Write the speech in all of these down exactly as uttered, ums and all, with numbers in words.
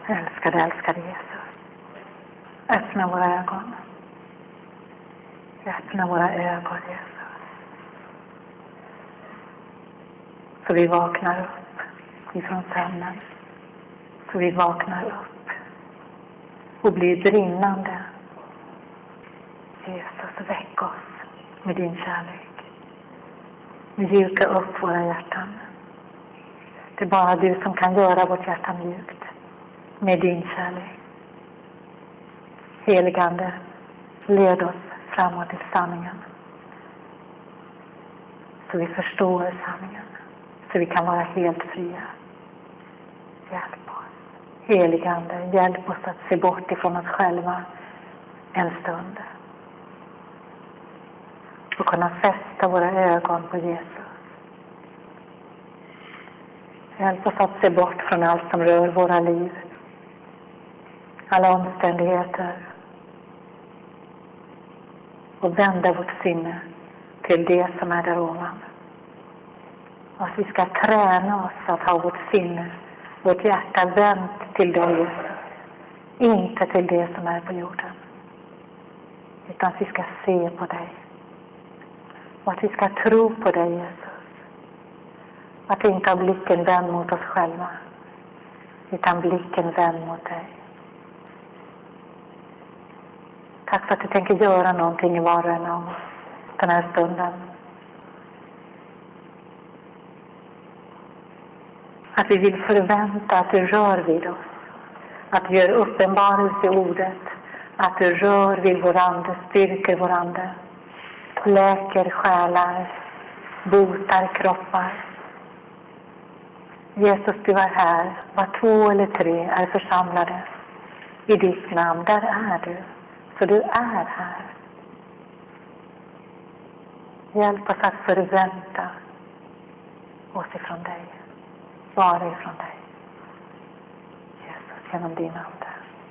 Älskade, älskade Jesus. Öppna våra ögon. Öppna våra ögon, Jesus. Så vi vaknar upp ifrån sömnen. Så vi vaknar upp och blir brinnande. Jesus, väck oss med din kärlek. Mjuka upp våra hjärtan. Det är bara du som kan göra vårt hjärta mjukt med din kärlek. Heligande, led oss framåt till sanningen. Så vi förstår sanningen. Så vi kan vara helt fria. Hjälp oss. Heligande, hjälp oss att se bort ifrån oss själva en stund. Och kunna fästa våra ögon på Jesus. Hjälp oss att se bort från allt som rör våra liv. Alla omständigheter. Och vända vårt sinne till det som är där ovan. Och att vi ska träna oss att ha vårt sinne, vårt hjärta vänt till dig, Jesus. Inte till det som är på jorden. Utan att vi ska se på dig. Och att vi ska tro på dig, Jesus. Att inte ha blicken vänd mot oss själva. Utan blicken vänd mot dig. Tack för att du tänker göra någonting i var och en av oss den här stunden. Att vi vill förvänta att du rör vid oss. Att du gör uppenbarelse i ordet. Att du rör vid vår ande, styrker vår ande. Läker själar, botar kroppar. Jesus, du är här. Var två eller tre är församlade i ditt namn. Där är du. Så du är här. Hjälp oss att förvänta oss ifrån dig. Bara ifrån dig. Jesus, genom din ande.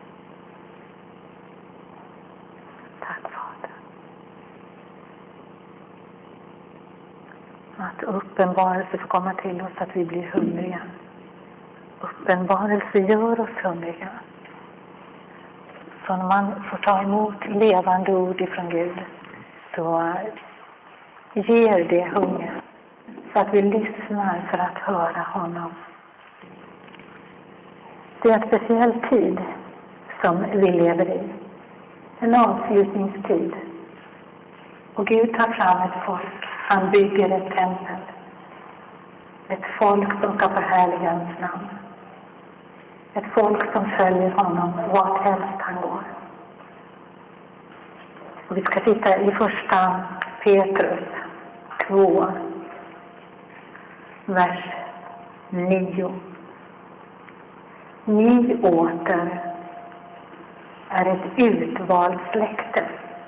Tack, Fader. Att uppenbarelse får komma till oss, att vi blir hungriga. Uppenbarelse gör oss hungriga. Så när man får ta emot levande ord ifrån Gud, så ger det hunger. Så att vi lyssnar för att höra honom. Det är en speciell tid som vi lever i. En avslutningstid. Och Gud tar fram ett folk. Han bygger ett tempel. Ett folk som ska förhärliga hans namn. Ett folk som följer honom vart helst han går. Och vi ska titta i första Petrus två, vers nio. Ni åter är ett utvalt släkte.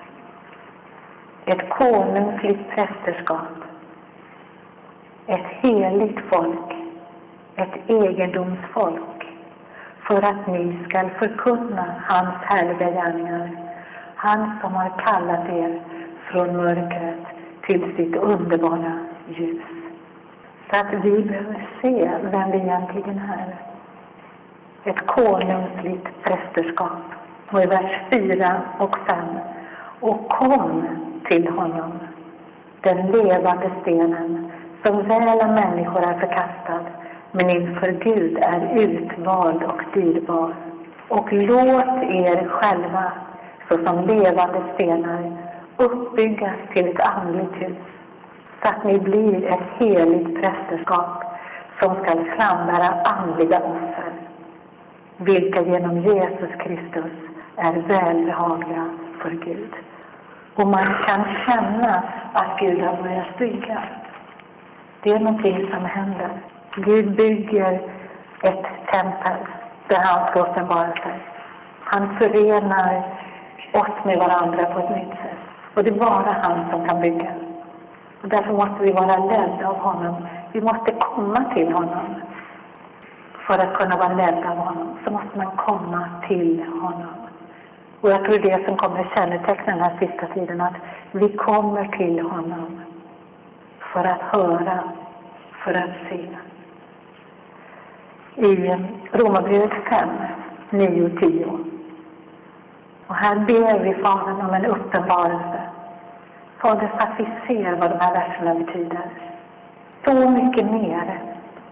Ett konungsligt prästerskap. Ett heligt folk. Ett egendomsfolk. För att ni ska förkunna hans härliga gärningar. Han som har kallat er från mörkret till sitt underbara ljus. Så att vi behöver se vem vi egentligen är. Ett konungsligt prästerskap. Och i vers fyra och fem. Och kom till honom, den levande stenen, som väl av människor är förkastad, men inför Gud är utvald och dyrbar. Och låt er själva, såsom levande stenar, uppbyggas till ett andligt hus, så att ni blir ett heligt prästerskap som ska frambära andliga offer, vilka genom Jesus Kristus är välbehagliga för Gud. Och man kan känna att Gud har börjat bygga. Det är någonting som händer. Gud bygger ett tempel där han ska uppenbara sig. Han förenar oss med varandra på ett nytt sätt. Och det är bara han som kan bygga. Och därför måste vi vara ledda av honom. Vi måste komma till honom. För att kunna vara ledda av honom så måste man komma till honom. Och jag tror det som kommer att känneteckna den här sista tiden, att vi kommer till honom för att höra, för att se. I Romarbrevet fem nio och tio. Och här ber vi Fadern om en uppenbarelse. Fader, så att vi ser vad de här verserna betyder. Så mycket mer.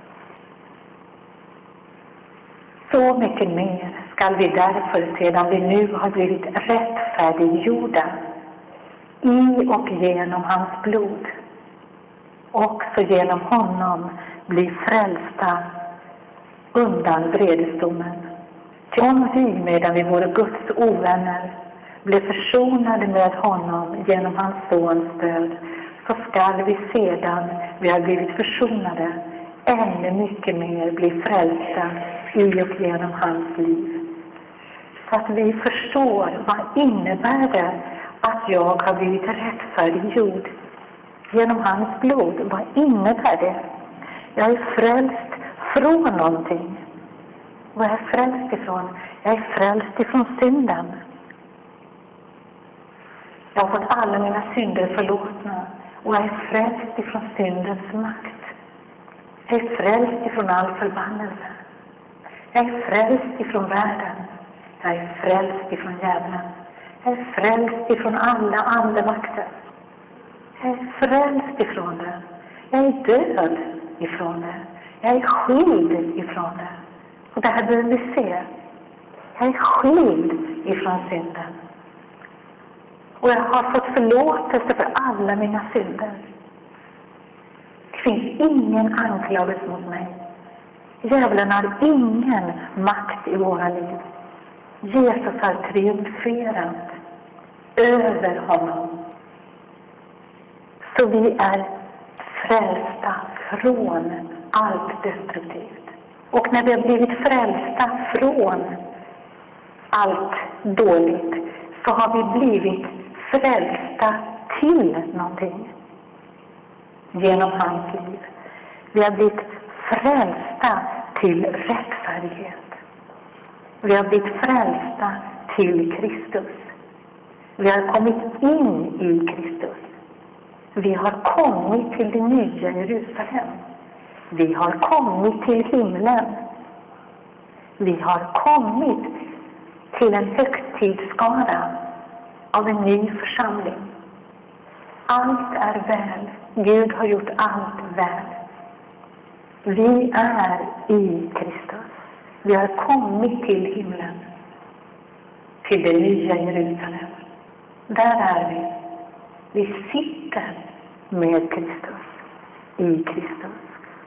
Så mycket mer skall vi därför, sedan vi nu har blivit rättfärdiggjorda i och genom hans blod, också genom honom bli frälsta undan vredesdomen. Ty om vi, medan vi vore Guds ovänner, blev försonade med honom genom hans sons död, så skall vi sedan vi har blivit försonade ännu mycket mer bli frälsta i och genom hans liv. Så att vi förstår, vad innebär det att jag har blivit rättfärdiggjord genom hans blod? Vad innebär det? Jag är frälst från någonting. Vad är jag frälst ifrån? Jag är frälst ifrån synden. Jag har fått alla mina synder förlåtna. Och jag är frälst ifrån syndens makt. Jag är frälst ifrån all förbannelse. Jag är frälst ifrån världen. Jag är frälst ifrån djävulen. Jag är frälst ifrån alla andevakter. Jag är frälst ifrån det. Jag är död ifrån det. Jag är skild ifrån det. Och det här behöver vi se. Jag är skild ifrån synden. Och jag har fått förlåtelse för alla mina synder. Det finns ingen anklagelse mot mig. Djävulen har ingen makt i våra liv. Jesus har triumferat över honom. Så vi är frälsta från allt destruktivt. Och när vi har blivit frälsta från allt dåligt, så har vi blivit frälsta till någonting genom hans liv. Vi har blivit frälsta till rättfärdighet. Vi har blivit frälsta till Kristus. Vi har kommit in i Kristus. Vi har kommit till det nya Jerusalem. Vi har kommit till himlen. Vi har kommit till en högtidsskara av en ny församling. Allt är väl. Gud har gjort allt väl. Vi är i Kristus. Vi har kommit till himlen. Till det nya Jerusalem. Där är vi. Vi sitter med Kristus. I Kristus.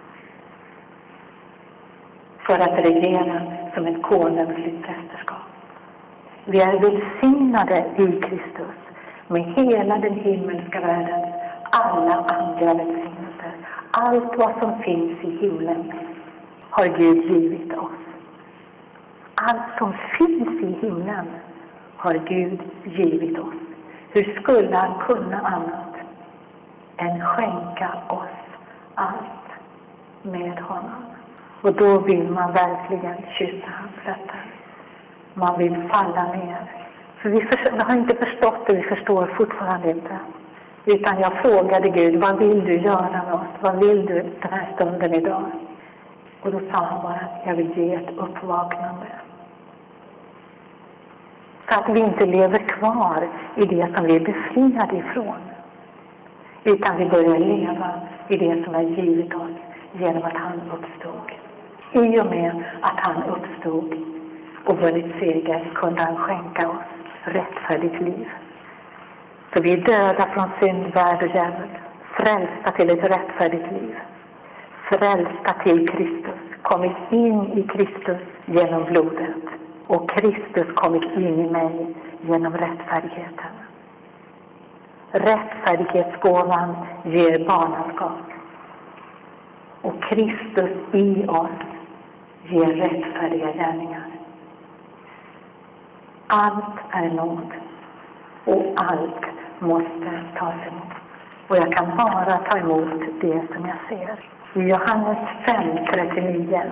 För att regera som ett konungsligt prästerskap. Vi är välsignade i Kristus med hela den himmelska världen, alla andliga välsignelser. Allt vad som finns i himlen har Gud givit oss. Allt som finns i himlen har Gud givit oss. Hur skulle han kunna annat än skänka oss allt med honom? Och då vill man verkligen kyssa hans fötter. Man vill falla ner. För vi, för, vi har inte förstått det, vi förstår fortfarande inte. Utan jag frågade Gud, vad vill du göra med oss? Vad vill du den här stunden idag? Och då sa han bara, jag vill ge ett uppvaknande. Så att vi inte lever kvar i det som vi är befriade ifrån. Utan vi börjar leva i det som är givet oss genom att han uppstod. I och med att han uppstod och vunnit seger kunde han skänka oss rättfärdigt liv. Så vi är döda från synd, värld och djävul. Frälsta till ett rättfärdigt liv. Frälsta till Kristus. Kommit in i Kristus genom blodet. Och Kristus kommit in i mig genom rättfärdigheten. Rättfärdighetsgåvan ger barnaskap. Och Kristus i oss ger rättfärdiga gärningar. Allt är nåd. Och allt måste tas emot. Och jag kan bara ta emot det som jag ser. I Johannes fem trettionio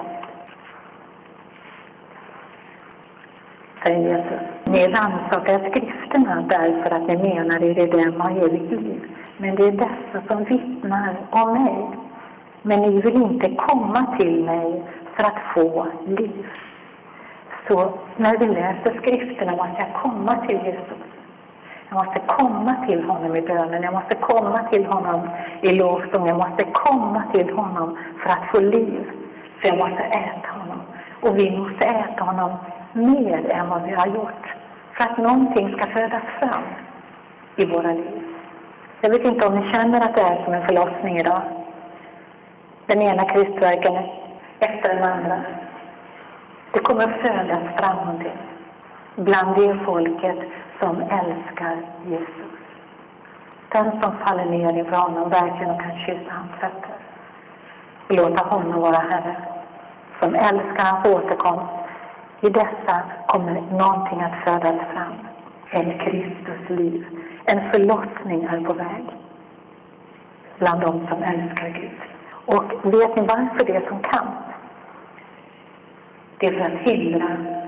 säger Jesus: ni rannsakar skrifterna därför att ni menar er i dem har evigt liv. Men det är dessa som vittnar om mig. Men ni vill inte komma till mig för att få liv. Så när vi läser skrifterna måste jag komma till Jesus. Jag måste komma till honom i bönen. Jag måste komma till honom i lovsång. Jag måste komma till honom för att få liv. För jag måste äta honom. Och vi måste äta honom mer än vad vi har gjort. För att någonting ska födas fram i våra liv. Jag vet inte om ni känner att det är som en förlossning idag. Den ena kristverken efter den andra. Det kommer att födas fram någonting. Bland det folket som älskar Jesus. Den som faller ner inför honom verkligen och kan kyssa hans fötter. Och låta honom vara Herre. Som älskar hans återkomst. I dessa kommer någonting att födas fram. En Kristus liv. En förlossning är på väg. Bland de som älskar Gud. Och vet ni varför det är som kamp? Det är för att hindra,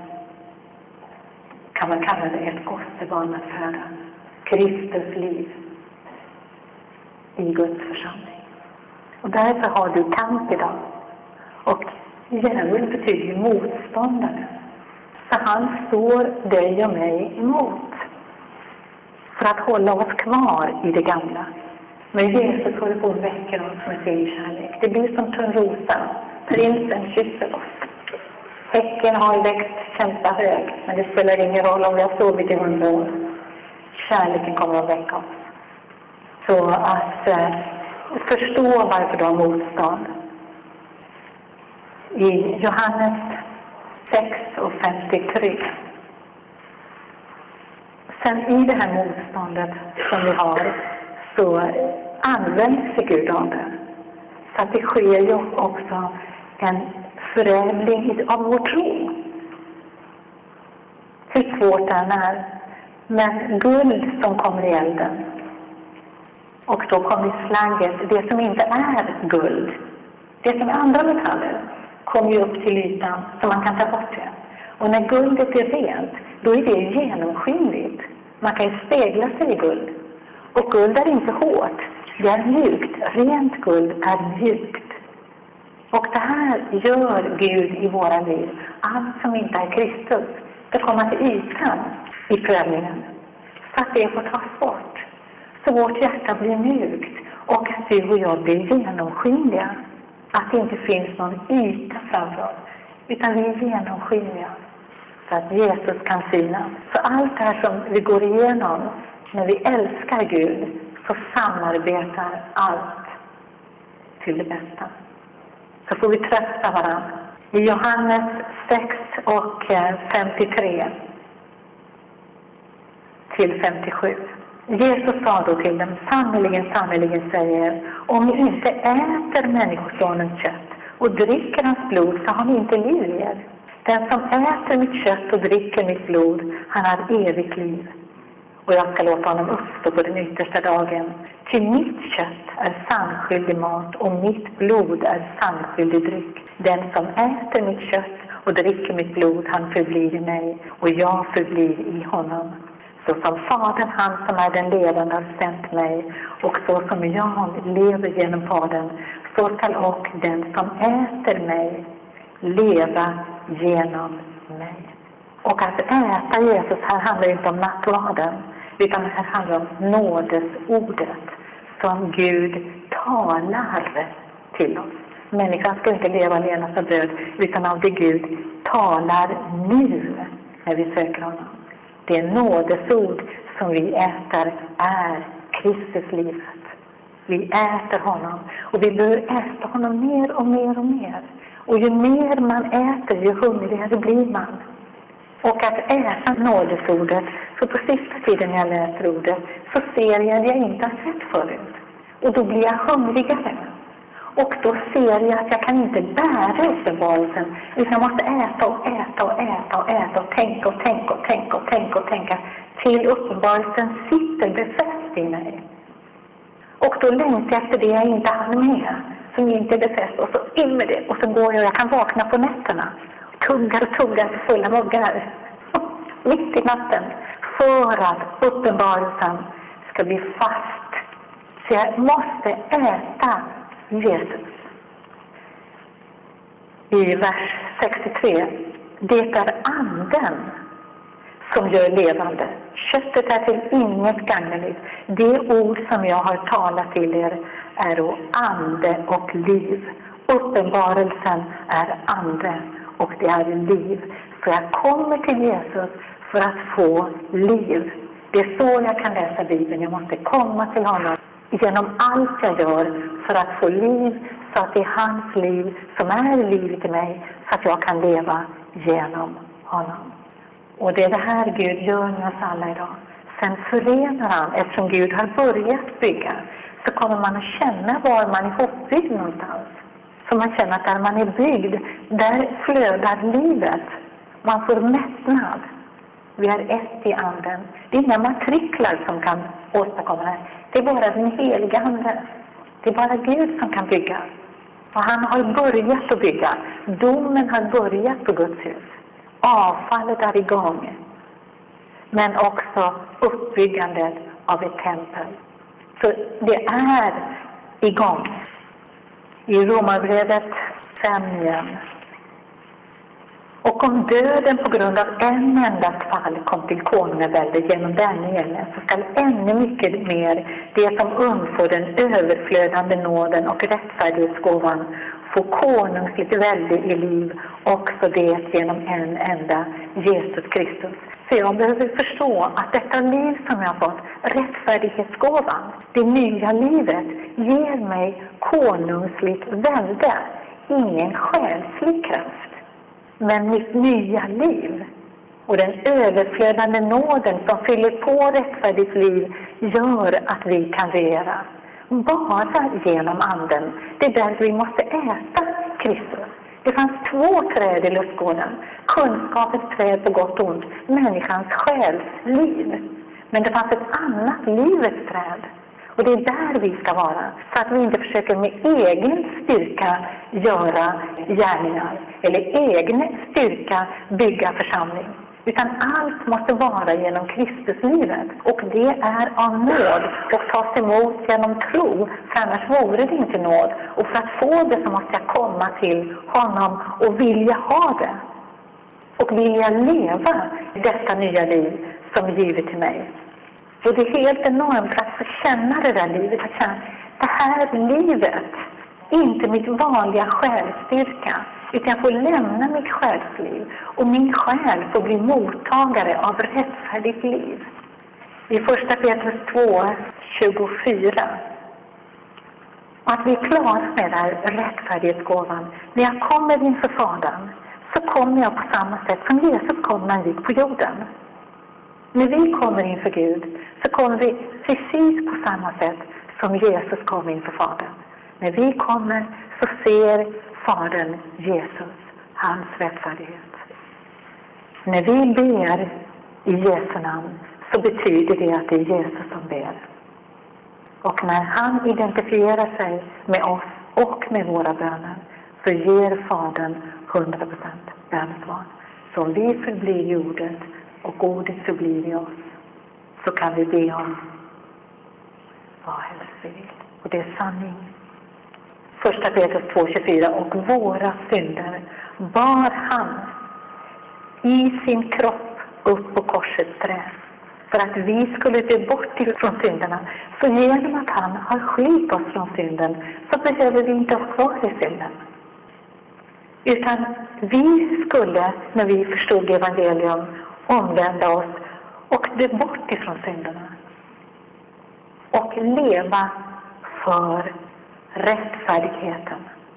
kan man kalla det, ett gossebarn att föda. Kristus liv i Guds församling. Och därför har du kamp idag. Och djävulen betyder ju motståndare. Så han står dig och mig emot. För att hålla oss kvar i det gamla. Men Jesus håller på att väcka oss med sin kärlek. Det blir som Törnrosa. Prinsen kysser oss. Häcken har växt kämpa hög. Men det spelar ingen roll om vi har sovit i hundra år. Kärleken kommer att väcka oss. Så att eh, förstå varför du har motstånd. I Johannes sex och femtiotre. Sen i det här motståndet som vi har så används sig Gud av det. Så att det sker ju också en förädling av vår tro. Hur svårt den är. Men guld som kommer i elden. Och då kommer slagget, det som inte är guld. Det som är andra metaller kommer ju upp till ytan så man kan ta bort det. Och när guldet är rent, då är det genomskinligt. Man kan ju spegla sig i guld. Och guld är inte hårt. Det är mjukt. Rent guld är mjukt. Och det här gör Gud i våra liv. Allt som inte är Kristus ska komma till ytan i prövningen. Så att det får tas bort. Så vårt hjärta blir mjukt. Och att du och jag blir genomskinliga. Att det inte finns någon yta framför oss. Utan vi är genomskinliga. Så att Jesus kan synas. Så allt det här som vi går igenom när vi älskar Gud så samarbetar allt till det bästa. Så får vi trösta varandra. I Johannes sex och femtiotre till femtiosju. Jesus sa då till dem, sannerligen, sannerligen säger, om ni inte äter människosonens kött och dricker hans blod så har ni inte liv i er. Den som äter mitt kött och dricker mitt blod, han har evigt liv. Och jag ska låta honom uppstå på den yttersta dagen. Till mitt kött är sannskyldig mat och mitt blod är sannskyldig dryck. Den som äter mitt kött och dricker mitt blod, han förblir i mig och jag förblir i honom. Så som Fadern, han som är den levande, har sänt mig, och så som jag lever genom Fadern, så skall och den som äter mig leva genom mig. Och att äta Jesus här handlar inte om nattvarden, utan här handlar om nådesordet som Gud talar till oss. Människan ska inte leva allenast av bröd, utan av det Gud talar nu när vi söker honom. Det nådesord som vi äter är Kristus livet. Vi äter honom och vi behöver äta honom mer och mer och mer. Och ju mer man äter, ju hungrigare blir man. Och att äta nådesordet, så på sista tiden när jag läser ordet så ser jag att jag inte har sett förut. Och då blir jag hungrigare. Och då ser jag att jag kan inte bära uppenbarelsen, utan jag måste äta och äta och äta och äta och tänka och tänka och tänka och tänka och tänka till uppenbarelsen sitter befäst i mig. Och då längtar jag efter det jag inte hann med, som inte är befäst, och så in med det. Och så går jag och jag kan vakna på nätterna, tuggar och tuggar fulla muggar mitt i natten, för att uppenbarelsen ska bli fast. Så jag måste äta Jesus. I vers sextiotre Det är anden som gör levande. Köttet är till inget gagneligt. Det ord som jag har talat till er är då ande och liv. Uppenbarelsen är ande och det är liv. Så jag kommer till Jesus för att få liv. Det är så jag kan läsa Bibeln. Jag måste komma till honom genom allt jag gör för att få liv, så att det är hans liv som är livet i mig, så att jag kan leva genom honom. Och det är det här Gud gör med oss alla idag. Sen förenar han, eftersom Gud har börjat bygga, så kommer man att känna var man är ihopbyggd någonstans. Så man känner att där man är byggd, där flödar livet. Man får mättnad. Vi är ett i anden. Det är inga matriklar som kan åstadkomma det. Det är bara den heliga ande. Det är bara Gud som kan bygga. Och han har börjat att bygga. Domen har börjat på Guds hus. Avfallet är igång. Men också uppbyggandet av ett tempel. Så det är igång. I Romarbrevet fem igen. Och om döden på grund av en enda fall kom till konungaväldet genom Daniel, så skall ännu mycket mer det som undfår den överflödande nåden och rättfärdighetsgåvan få konungsligt välde i liv, också det genom en enda Jesus Kristus. Så jag behöver förstå att detta liv som jag har fått, rättfärdighetsgåvan, det nya livet, ger mig konungsligt välde, ingen själslig kraft. Men mitt nya liv och den överflödande nåden som fyller på rättfärdigt liv gör att vi kan regera. Bara genom anden. Det är därför vi måste äta Kristus. Det fanns två träd i lustgården. Kunskapens träd på gott och ont. Människans själs liv. Men det fanns ett annat livets träd. Och det är där vi ska vara. Så att vi inte försöker med egen styrka göra gärningar. Eller egen styrka bygga församling. Utan allt måste vara genom Kristuslivet. Och det är av nåd och tas emot genom tro. För annars vore det inte nåd. Och för att få det så måste jag komma till honom och vilja ha det. Och vilja leva detta nya liv som är givet till mig. Och det är helt enormt att få känna det där livet. Att känna det här livet, inte mitt vanliga själsstyrka. Utan jag får lämna mitt själsliv. Och min själ får bli mottagare av rättfärdigt liv. I första Petrus två, tjugofyra. Att vi är klara med den här rättfärdighetsgåvan. När jag kommer inför Fadern så kommer jag på samma sätt som Jesus kom när han gick på jorden. När vi kommer inför Gud så kommer vi precis på samma sätt som Jesus kom inför Fadern. När vi kommer så ser Fadern Jesus, hans rättfärdighet. När vi ber i Jesu namn så betyder det att det är Jesus som ber. Och när han identifierar sig med oss och med våra böner så ger Fadern hundra procent bönesvar. Så om vi förblir i ordet och ordet förblir i oss så kan vi be om vad helst vi vill. Och det är sanning. Första Petrus två tjugofyra. Och våra synder bar han i sin kropp upp på korsets träd. För att vi skulle dö bort från synderna. Så genom att han har skilt oss från synden så behöver vi inte ha kvar i synden. Utan vi skulle, när vi förstod evangelium, omvända oss och dö bort ifrån synderna. Och leva för rättfärdigheten.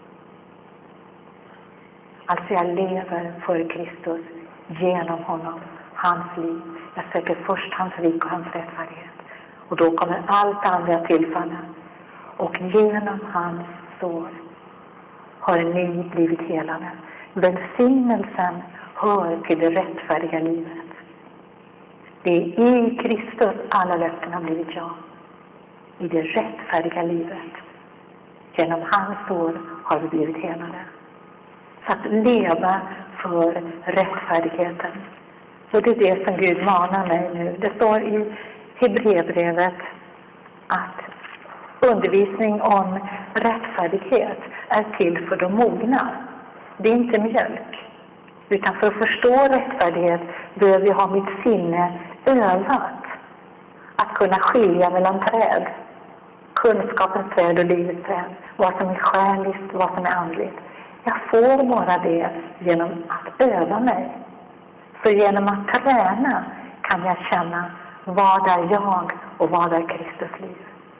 Alltså jag lever för Kristus genom honom, hans liv. Jag söker först hans rik och hans rättfärdighet. Och då kommer allt andra tillfalla. Och genom hans sår har ni blivit helade. Välsignelsen hör till det rättfärdiga livet. Det är i Kristus alla löften har blivit ja. I det rättfärdiga livet. Genom hans sår har vi blivit helade. Så att leva för rättfärdigheten. Och det är det som Gud manar mig nu. Det står i Hebreerbrevet att undervisning om rättfärdighet är till för de mogna. Det är inte mjölk. Utan för att förstå rättfärdighet behöver jag ha mitt sinne övat att kunna skilja mellan träd. Kunskapens träd och livets träd. Vad som är själiskt, vad som är andligt. Jag får bara det genom att öva mig. Så genom att träna kan jag känna vad är jag och vad är Kristus liv.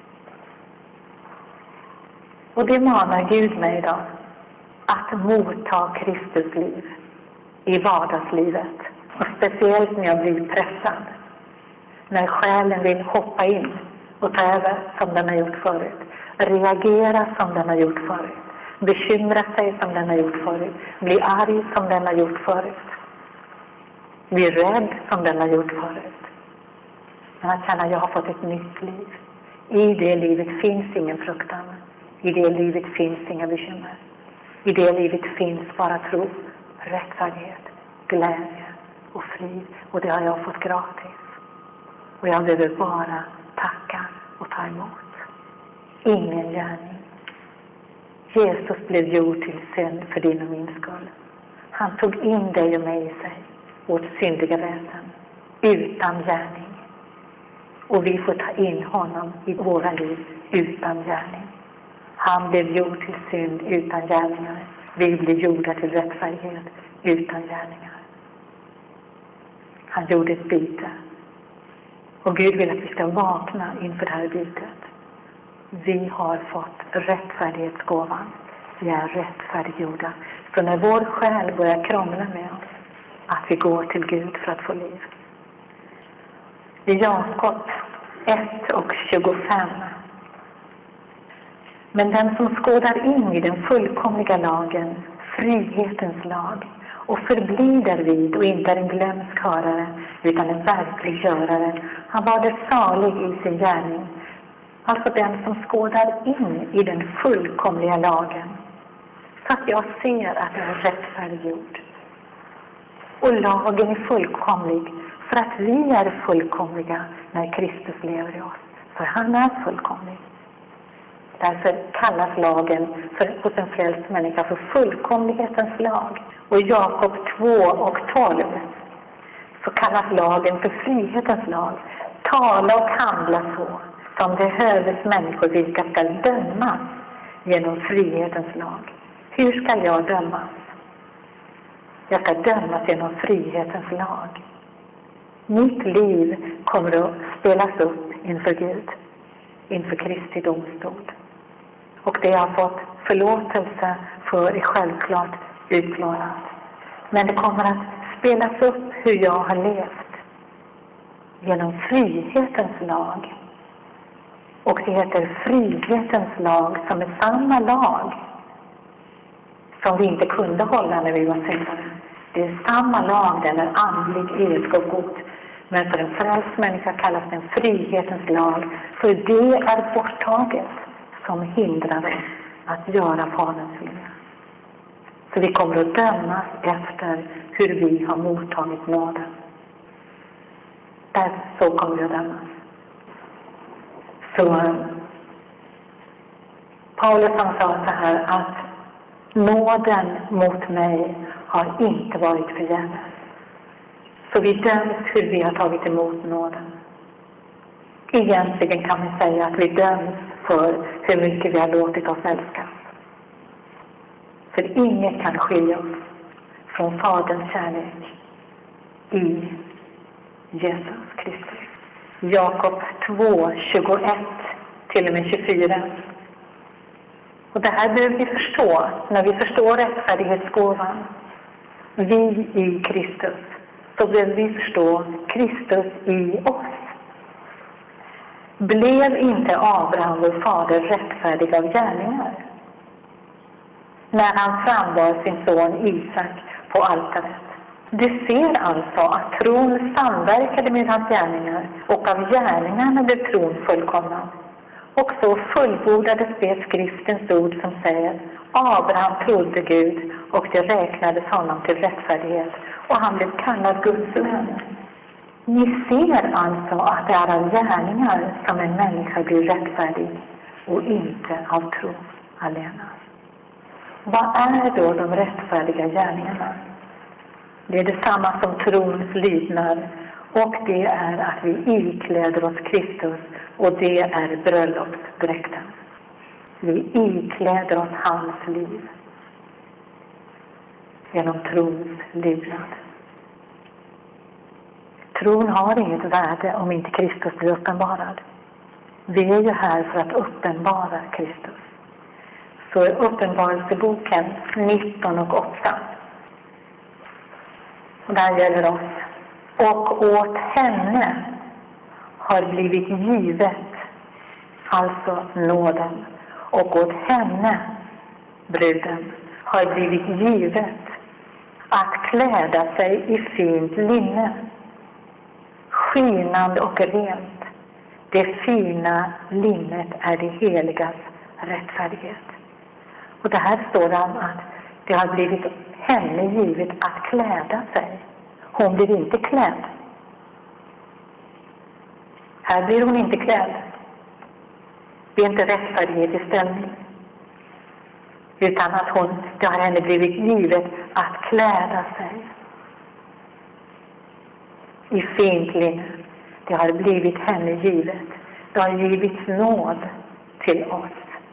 Och det manar Gud mig idag. Att motta Kristus liv i vardagslivet. Och speciellt när jag blir pressad. När själen vill hoppa in och ta över som den har gjort förut. Reagera som den har gjort förut. Bekymra sig som den har gjort förut. Bli arg som den har gjort förut. Bli rädd som den har gjort förut. Men att känna att jag har fått ett nytt liv. I det livet finns ingen fruktan. I det livet finns inga bekymmer. I det livet finns bara tro, rättfärdighet, glädje och frid. Och det har jag fått gratis. Och jag behöver bara tacka och ta emot. Ingen gärning. Jesus blev gjord till synd för din och min skull. Han tog in dig och mig i sig, vårt syndiga väsen, utan gärning. Och vi får ta in honom i våra liv utan gärning. Han blev gjord till synd utan gärningar. Vi blir gjorda till rättfärdighet utan gärningar. Han gjorde ett byte. Och Gud vill att vi ska vakna inför det här bytet. Vi har fått rättfärdighetsgåvan. Vi är rättfärdiggjorda. Så när vår själ börjar krångla med oss, att vi går till Gud för att få liv. I Jakob ett och tjugofem. Men den som skådar in i den fullkomliga lagen, frihetens lag, och förblir därvid och inte är en glömsk hörare utan en verklig görare, han var det salig i sin gärning. Alltså den som skådar in i den fullkomliga lagen, så att jag ser att jag är rättfärdiggjord. Och lagen är fullkomlig för att vi är fullkomliga när Kristus lever i oss. För han är fullkomlig. Därför kallas lagen för, hos en frälst människa för fullkomlighetens lag. Och i Jakob två och tolv så kallas lagen för frihetens lag. Tala och handla så som det höves människor vilka ska dömas genom frihetens lag. Hur ska jag dömas? Jag ska dömas genom frihetens lag. Mitt liv kommer att spelas upp inför Gud, inför Kristi domstol. Och det jag har fått förlåtelse för är självklart utplånat. Men det kommer att spelas upp hur jag har levt genom frihetens lag. Och det heter frihetens lag som är samma lag som vi inte kunde hålla när vi var syndare. Det är samma lag, den är andlig, evig och god. Men för en frälst människa kallas den frihetens lag. För det är borttaget som hindrar oss att göra Faderns vilja. Så vi kommer att dömas efter hur vi har mottagit nåden. Där så kommer vi att dömas. Så Paulus han sa så här att nåden mot mig har inte varit förgäves. Så vi döms hur vi har tagit emot nåden. Egentligen kan vi säga att vi döms för hur mycket vi har låtit oss älskas. För inget kan skilja oss från Faderns kärlek i Jesus Kristus. Jakob två, tjugoett till och med tjugofyra. Och det här behöver vi förstå när vi förstår rättfärdighetsgåvan. Vi i Kristus. Så behöver vi förstå Kristus i oss. Blev inte Abraham vår fader rättfärdig av gärningar när han frambar sin son Isak på altaret? Du ser alltså att tron samverkade med hans gärningar, och av gärningarna blev tron fullkomnad. Och så fullbordades det skriftens ord som säger: Abraham trodde Gud, och det räknades honom till rättfärdighet, och han blev kallad Guds vän. Ni ser alltså att det är av gärningar som en människa blir rättfärdig, och inte av tro alena. Vad är då de rättfärdiga gärningarna? Det är detsamma som trons lydnad, och det är att vi ikläder oss Kristus, och det är bröllopsdräkten. Vi ikläder oss hans liv genom trons lydnad. Tron har inget värde om inte Kristus blir uppenbarad. Vi är ju här för att uppenbara Kristus. Så i Uppenbarelseboken nitton och åtta. Och där gäller oss. Och åt henne har blivit givet, alltså nåden. Och åt henne, bruden, har blivit givet att kläda sig i fint linne, skinande och rent. Det fina linnet är det heligas rättfärdighet. Och det här står det om att det har blivit henne givet att kläda sig. Hon blir inte klädd. Här blir hon inte klädd. Det är inte rättfärdighet i ställning. Utan att hon, det har henne blivit givet att kläda sig i fint linne. Det har blivit henne givet. Det har givits nåd till oss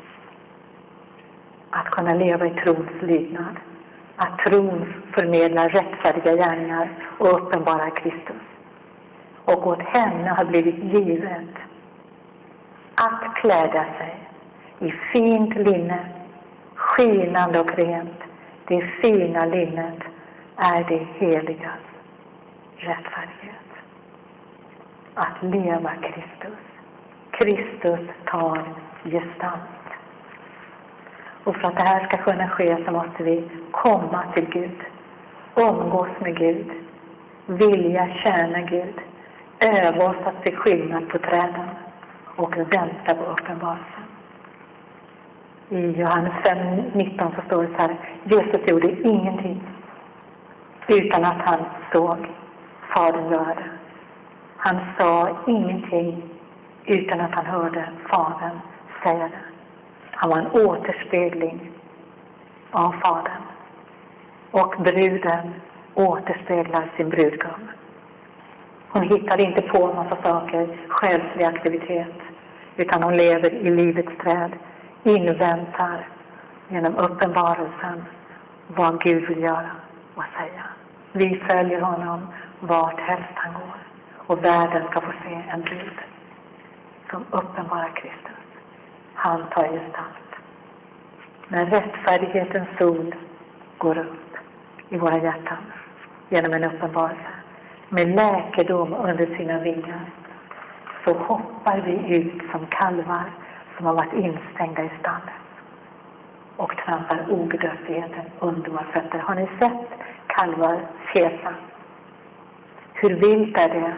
att kunna leva i trons lydnad. Att tron förmedlar rättfärdiga gärningar och uppenbarar Kristus. Och åt henne har blivit givet att kläda sig i fint linne, skinande och rent. Det fina linnet är det heligas rättfärdighet. Att leva Kristus. Kristus tar gestalt. Och för att det här ska kunna ske så måste vi komma till Gud. Umgås med Gud. Vilja tjäna Gud. Öva oss att se skillnad på träden. Och vänta på uppenbarelsen. I Johannes fem nitton så står det så här. Jesus gjorde ingenting utan att han såg Fadern göra det. Han sa ingenting utan att han hörde Fadern säga det. Han var en återspegling av Fadern. Och bruden återspeglar sin brudgum. Hon hittade inte på en massa saker, själslig aktivitet. Utan hon lever i livets träd. Inväntar genom uppenbarelsen vad Gud vill göra och säga. Vi följer honom vart helst han går. Och världen ska få se en brud som uppenbarar Kristus. Han tar gestalt. När rättfärdighetens sol går upp i våra hjärtan genom en uppenbarelse med läkedom under sina vingar, så hoppar vi ut som kalvar som har varit instängda i stallet och trampar obedödligheten under våra fötter. Har ni sett kalvar fjäsa? Hur vilt är det?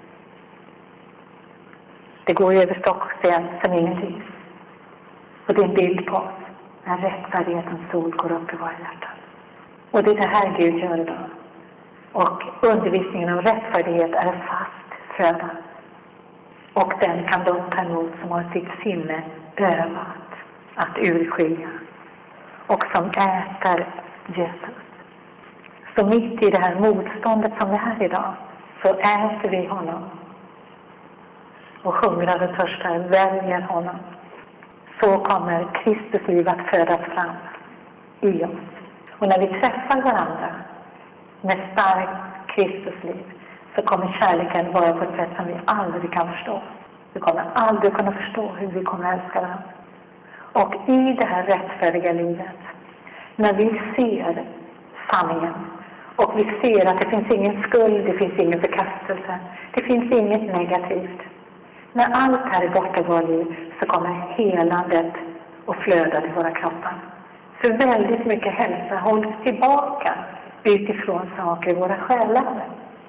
Det går över stocksten som ingenting. Och det är en bild på oss när rättfärdighetens sol går upp i våra hjärtan. Och det är det här Gud gör idag. Och undervisningen om rättfärdighet är en fast föda. Och den kan de ta emot som har sitt sinne övat att urskilja. Och som äter Jesus. Så mitt i det här motståndet som vi har idag, så äter vi honom. Och hungrar och törstar, väljer honom. Så kommer Kristus liv att födas fram i oss. Och när vi träffar varandra med starkt Kristus liv, så kommer kärleken vara på ett sätt som vi aldrig kan förstå. Vi kommer aldrig kunna förstå hur vi kommer att älska varandra. Och i det här rättfärdiga livet, när vi ser sanningen, och vi ser att det finns ingen skuld, det finns ingen förkastelse, det finns inget negativt. När allt här är borta i våra liv, så kommer helandet och flöda till våra kroppar. För väldigt mycket hälsa hålls tillbaka utifrån saker i våra själar.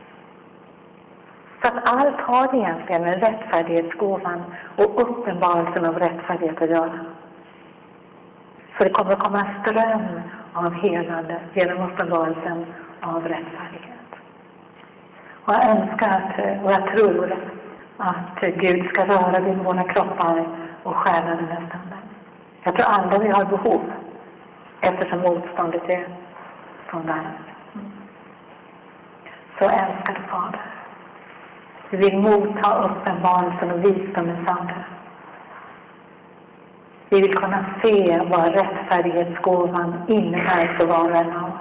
Så att allt har egentligen med rättfärdighetsgåvan och uppenbarelsen av rättfärdighet att göra. Så det kommer att komma en ström av helande genom uppenbarelsen av rättfärdighet. Och jag önskar att, och jag tror att Gud ska röra vid våra kroppar och själar den här stunden. Jag tror alla vi har behov, eftersom motståndet är från världen. Så älskade Fader. Vi vill motta uppenbarelsen och visdomens ande. Vi vill kunna se vad rättfärdighetsgåvan innebär för var och en av oss.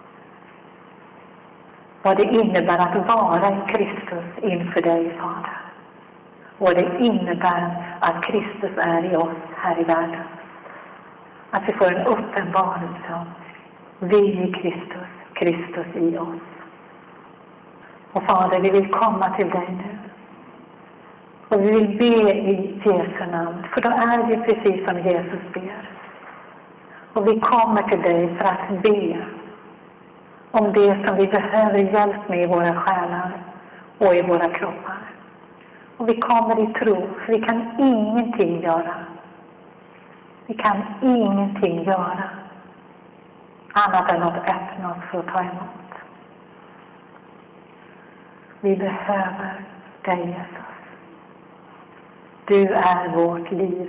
Vad det innebär att vara i Kristus inför dig, Fader. Vad det innebär att Kristus är i oss här i världen. Att vi får en uppenbarelse om vi i Kristus, Kristus i oss. Och Fader, vi vill komma till dig nu. Och vi vill be i Jesu namn. För då är vi precis som Jesus ber. Och vi kommer till dig för att be om det som vi behöver hjälp med i våra själar och i våra kroppar. Och vi kommer i tro, för vi kan ingenting göra. Vi kan ingenting göra annat än att öppna oss för att ta emot. Vi behöver dig, Jesus. Du är vårt liv.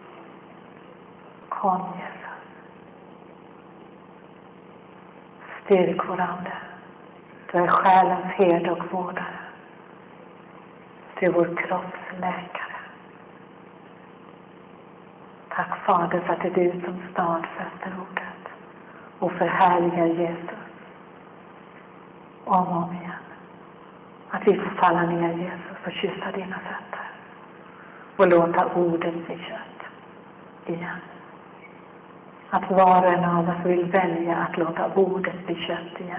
Kom, Jesus. Styrk vår ande. Du är själens herde och vårdare. Du är vår kroppsläkare. Tack, Fader, för att det är du som stadfäster ordet och förhärligar Jesus om och om igen. Att vi får falla ner, Jesus, och kyssa dina fötter och låta ordet bli kött igen. Att var och en av oss vill välja att låta ordet bli kött igen.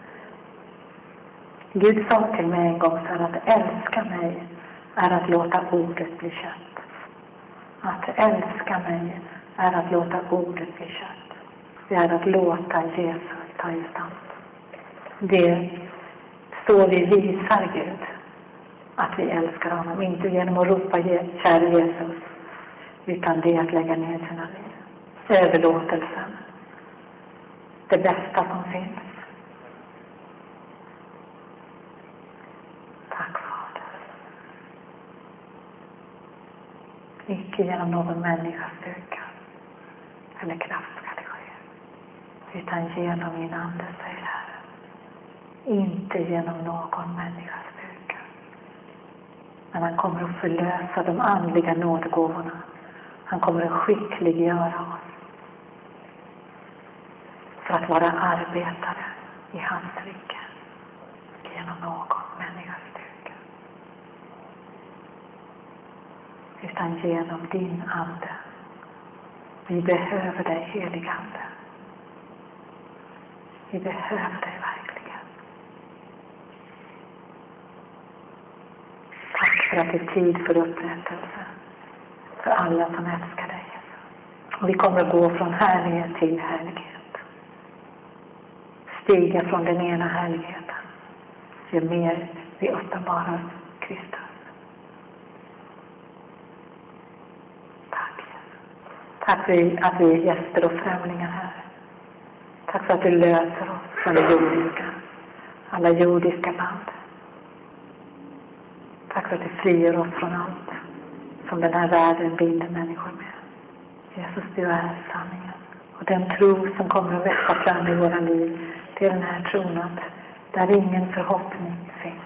Gud sa till mig en gång så här, att älska mig är att låta ordet bli kött. Att älska mig är att låta ordet bli kött. Det är att låta Jesus ta gestalt. Det är så vi visar Gud att vi älskar honom. Inte genom att ropa kära Jesus, utan det att lägga ner sina liv. Överlåtelsen. Det bästa som finns. Tack, Fader. Icke genom någon människas styrka eller kraft ska det ske, utan genom min ande, säger Herren. Inte genom någon människas styrka. Men han kommer att förlösa de andliga nådegåvorna. Han kommer att skickliggöra oss för att vara arbetare i hans rike. Genom någon människas styrka. Utan genom din ande. Vi behöver dig, helig ande. Vi behöver dig verkligen. Tack för att det är tid för upprättelse. För alla som älskar dig. Och vi kommer att gå från härlighet till härlighet. Stiga från den ena härligheten. Ju mer vi uppenbarar Kristus. Tack. Tack för att vi är gäster och främlingar här. Tack för att du löser oss från det jordiska. Alla jordiska band. Tack för att du friar oss från allt som den här världen binder människor med. Jesus, du är sanningen. Och den tro som kommer att växa fram i våra liv, det är den här tron att där ingen förhoppning finns.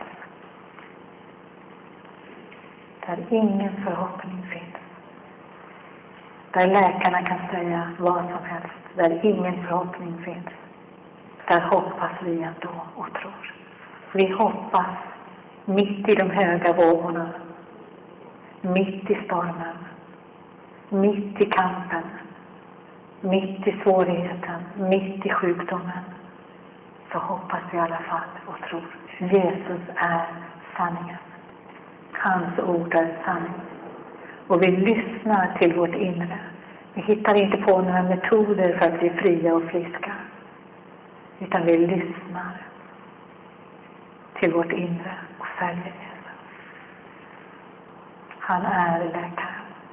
Där ingen förhoppning finns. Där läkarna kan säga vad som helst. Där ingen förhoppning finns. Där hoppas vi ändå och tror. Vi hoppas mitt i de höga vågorna. Mitt i stormen. Mitt i kampen. Mitt i svårigheten. Mitt i sjukdomen. Så hoppas vi i alla fall och tror. Jesus är sanningen. Hans ord är sanning. Och vi lyssnar till vårt inre. Vi hittar inte på några metoder för att bli fria och friska. Utan vi lyssnar till vårt inre och följer Jesus. Han är läkare.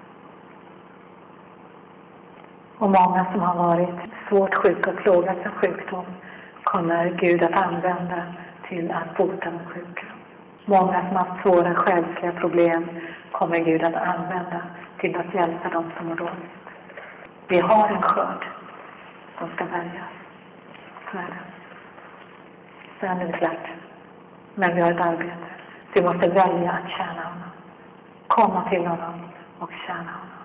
Och många som har varit svårt sjuka och plågats av sjukdom kommer Gud att använda till att bota de sjuka. Många som har haft svåra själsliga problem kommer Gud att använda till att hjälpa dem som mår dåligt. Vi har en skörd som ska bärgas. Så är det. Så är det klart. Men vi har ett arbete. Du måste välja att tjäna honom. Komma till honom och tjäna honom.